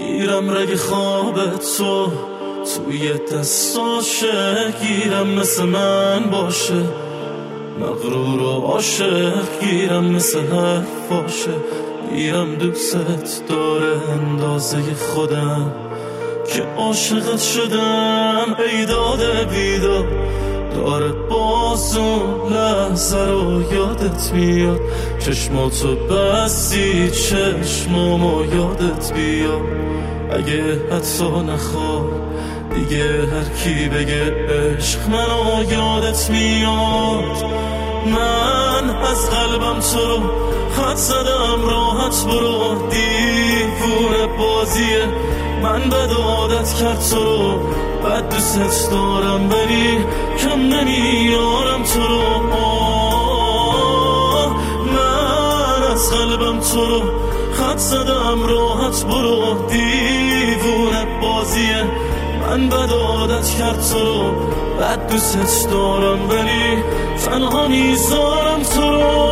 میرم رگ خوابت تو توی دستاشه، گیرم مثل من باشه، مغرور و عاشق گیرم مثل حرفاشه. گیرم دوست داره اندازه خودم که عاشقت شدم. ای داده بیدار داره باز اون لحظه رو یادت میاد. چشماتو بستی چشمامو یادت بیاد. اگه حتی نخواد دیگه هر کی بگه عشق منو یادت میاد. من از قلبم تو رو خط زدم، راحت برو، دیوونه بازیه. من بد عادت کرد تو رو، بد دوست دارم ولی کم نمیارم تو رو. من از قلبم تو رو خط زدم، راحت برو، دیوونه بازیه. من بد عادت کرد تو رو، بد دوست دارم ولی تنها میذارم تو رو.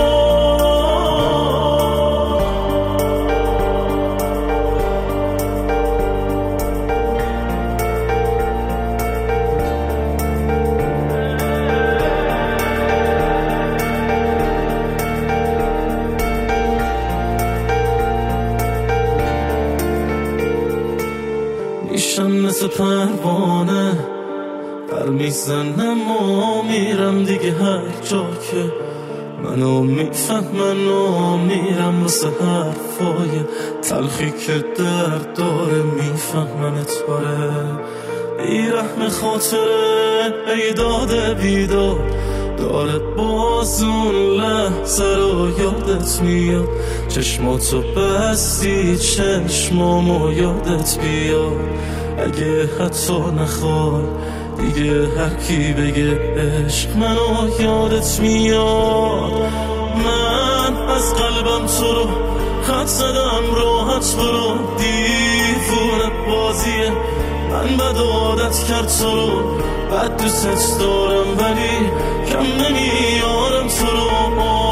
میشم مثل پروانه پر میزنم و میرم دیگه هر جا که منو میفهمن و میرم واسه حرفای تلخی که درد داره. میفهمن اتاره بیرحم خاطره. ای داده بیدار داره باز اون لحظه رو یادت میاد. چشماتو بستی چشمامو یادت بیاد. اگه حتی نخوای دیگه هر کی بگه عشق منو یادت میاد. من از قلبم تو رو خط زدم، راحت برو، دیوونه بازیه. من بد عادت کرد تو رو، بد دوست دارم ولی کم نمیارم تو رو.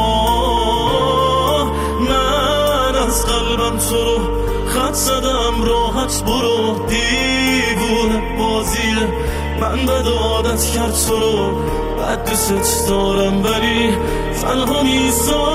من از قلبم تو رو خط زدم، راحت برو، دیوونه بازیه. من بد عادت کرد تو رو، بد دوست دارم ولی تنها میذارم